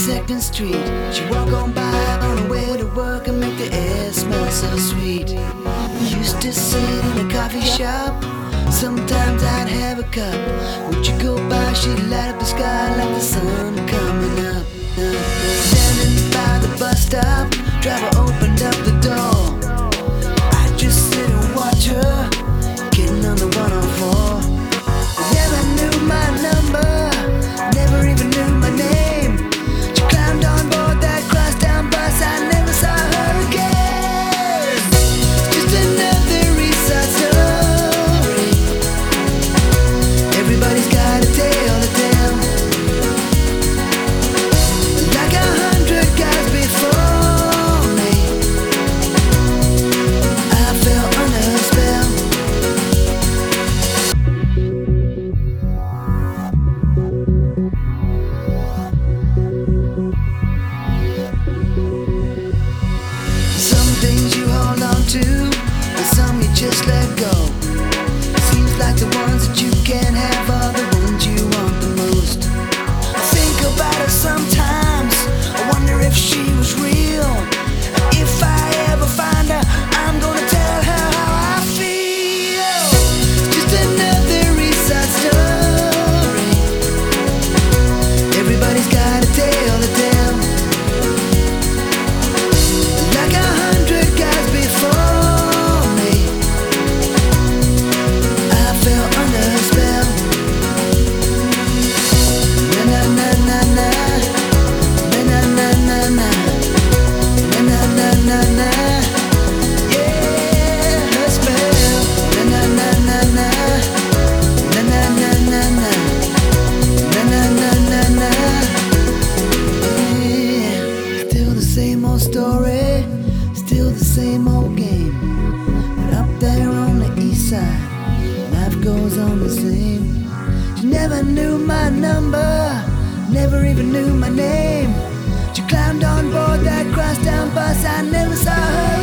42nd Street. She walk on by on her way to work and make the air smell so sweet. We used to sit in a coffee shop. Sometimes I'd have a cup. Would you go by? She'd light up the sky like the sun coming up. Standing by the bus stop, driver opened up the door. I'd just sit and watch her getting on the 104. Never knew my number, never even knew my name. She climbed on board that crosstown bus, I never saw her again. Just another East Side story. Everybody's got a tale to tell. Like 100 guys before me, I fell under her spell. Some things you hold on to, and some you just let go. Seems like the ones that you can't have are the ones you want the most. I think about her sometimes, I wonder if she was real. If I ever find her, I'm gonna tell her how I feel. Just another East Side story. Everybody's got a tale to tell. Like 100 guys before me, I fell under her spell. Na na na na na, na na na na na, na na na na. Yeah, her spell. Na na na na na, na na na na na, na na na na na. Yeah, still the same old story, still the same old game. But up there on the east side, life goes on the same. She never knew my number, never even knew my name. She climbed on board that crosstown bus, I never saw her